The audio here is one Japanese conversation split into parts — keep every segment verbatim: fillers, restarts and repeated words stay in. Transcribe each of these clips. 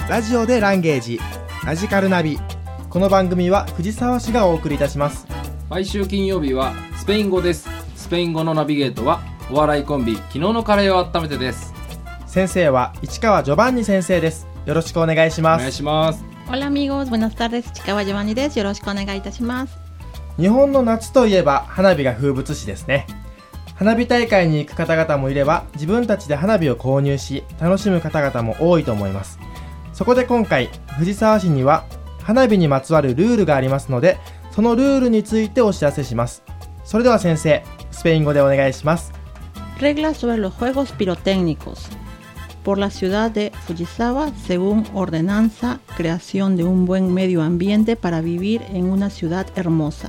ラジオでランゲージラジカルナビ。この番組は藤沢市がお送りいたします。 毎週金曜日はスペイン語です。スペイン語のナビゲートはお笑いコンビ昨日のカレーを温めてです。 先生は市川ジョバンニ先生です。よろしくお願いします。 お願いします。 Hola amigos, buenas tardes. 市川ジョバンニです。よろしくお願いいたします。 日本の夏といえば花火が風物詩ですね。花火大会に行く方々もいれば、自分たちで花火を購入し楽しむ方々も多いと思います。そこで今回藤沢市には花火にまつわるルールがありますので、そのルールについてお知らせします。それでは先生、スペイン語でお願いします。 Reglas sobre los juegos pirotécnicos por la ciudad de Fujisawa según ordenanza, creación de un buen medio ambiente para vivir en una ciudad hermosa.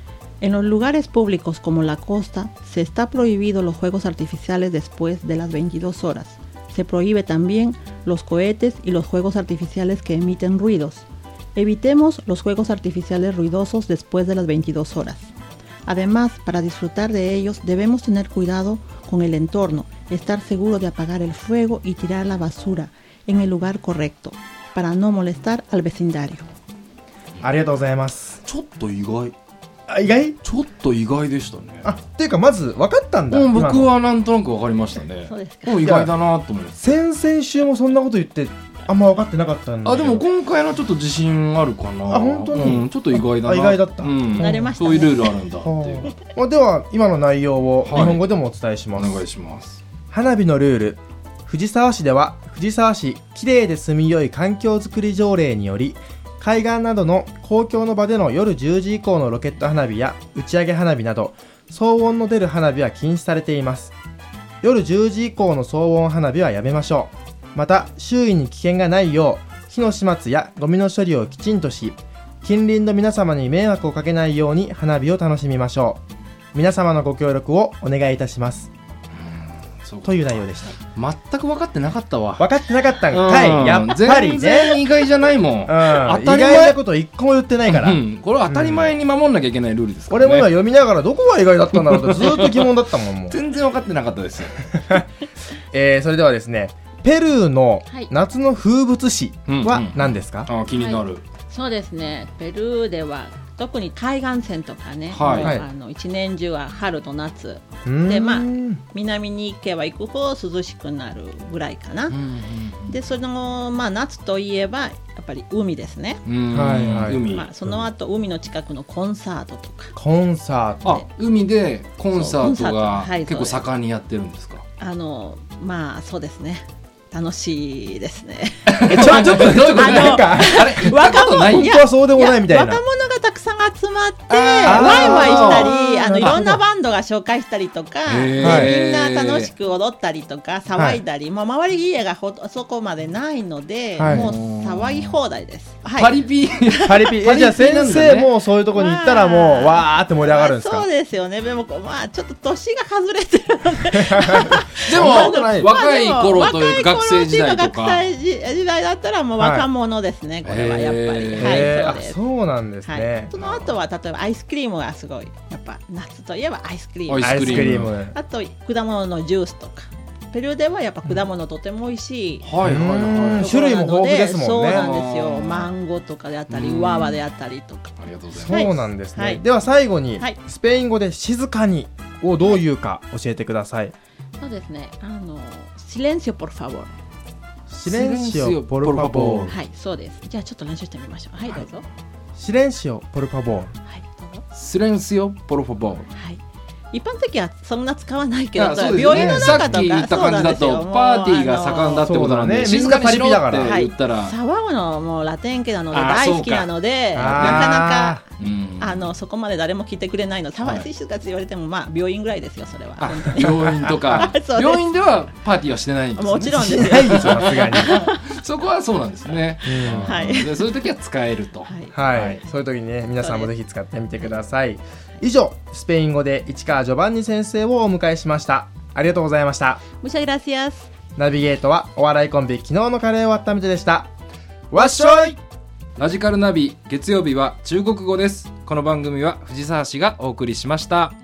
En los lugares públicos como la costa se está prohibido los juegos artificiales después de las veintidós horas. Se prohíbe también los cohetes y los juegos artificiales que emiten ruidos. Evitemos los juegos artificiales ruidosos después de las veintidós horas. Además, para disfrutar de ellos debemos tener cuidado con el entorno, estar seguro de apagar el fuego y tirar la basura en el lugar correcto, para no molestar al vecindario. ありがとうございます。 ちょっと意外。 あ、意外？ ちょっと意外でしたね。 あ、っていうかまず分かったんだ。 うん、僕はなんとなく分かりましたね。 そうですか。 意外だなと思って。 先々週もそんなこと言ってあんま分かってなかったんだけど。 あ、でも今回のちょっと自信あるかな。 あ、本当に、 うん、ちょっと意外だな。 あ、意外だった、うん、 慣れましたね。 そういうルールあるんだっていうはあ、では今の内容を日本語でもお伝えします、 はい、お願いします。 花火のルール。藤沢市では藤沢市きれいで住みよい環境づくり条例により、海岸などの公共の場での夜じゅうじ以降のロケット花火や打ち上げ花火など騒音の出る花火は禁止されています。夜じゅうじ以降の騒音花火はやめましょう。また周囲に危険がないよう火の始末やゴミの処理をきちんとし、近隣の皆様に迷惑をかけないように花火を楽しみましょう。皆様のご協力をお願いいたします。という内容でした。 全く分かってなかったわ。 分かってなかったんかい、うん、やっぱりね。 全然意外じゃないもん、うん、 当たり前、意外なこと一個も言ってないから、うん、 これは当たり前に守んなきゃいけないルールですからね、 うん、俺も今読みながらどこが意外だったんだろうとずっと疑問だったもん。もう全然分かってなかったです、 えー、それではですね、ペルーの夏の風物詩は何ですか？ うんうん、あ、気になる、はい、 そうですね、ペルーでは特に海岸線とかね、 はい、 あの一年中は春と夏で、まあ、南に行けば行くほど涼しくなるぐらいかな。でその、まあ、夏といえばやっぱり海ですね。 はいはい、 まあ、その後海の近くのコンサートとか。 コンサート、 あ、海でコンサートが結構盛んにやってるんですか？ あのまあそうですね、楽しいですね。 え、ちょ、ちょっと、ちょっと、なんか、あれ、 若者、 本当はそうでもないみたいな。 若者がたくさん集まって、ワイワイしたり、あの、いろんなバンドが紹介したりとか、みんな楽しく踊ったりとか、騒いだり、もう周り家がほそこまでないので、もう騒ぎ放題です。 パリピー。 パリピー。え、じゃあ先生もそういうとこに行ったらもう、わーって盛り上がるんですか？ そうですよね。でも、まあ、ちょっと年が外れてるので。 でも、若い頃というか、学生時代とか。 学生時代だったらもう若者ですね、これはやっぱり。はい、そうです。 そうなんですね。 その後は例えばアイスクリームがすごい、やっぱ夏といえばアイスクリーム。 アイスクリーム。 あと果物のジュースとか。ペルーではやっぱ果物とても美味しい。 はいはいはい。 種類も豊富ですもんね。 そうなんですよ。マンゴーとかであったり、ウワワであったりとか。 ありがとうございます。 そうなんですね。では最後にスペイン語で静かにをどういうか教えてください。 そうですね。あのsilencio por favor。 シレンシオポルファボール。 はい、そうです。じゃあちょっと練習してみましょう。はい、どうぞ。 シレンシオポルファボール。 はい、どうぞ。 シレンシオポルファボール。 はい。一般的はそんな使わないけど、 ね、 病院の中とかさっき言った感じだとパーティーが盛んだってことなんで、ね、静かにしろって言ったら、 はい、騒ぐのもラテン系なので大好きなので、なかなかあのそこまで誰も聞いてくれないの。騒ぎ静かって言われても、まあ病院ぐらいですよ、それは。 病院とか病院ではパーティーはしてないんですね。 もちろんですよ。 さすがにそこはそうなんですね、うん、はい、でそういう時は使えると、 はい、はい、そういう時にね、皆さんもぜひ使ってみてください。以上、スペイン語で市川ジョバンニ先生をお迎えしました。ありがとうございました。 Muchas gracias。 ナビゲートはお笑いコンビ昨日のカレーを温めてでした。わっしょい。 ラジカルナビ月曜日は中国語です。この番組は藤沢市がお送りしました。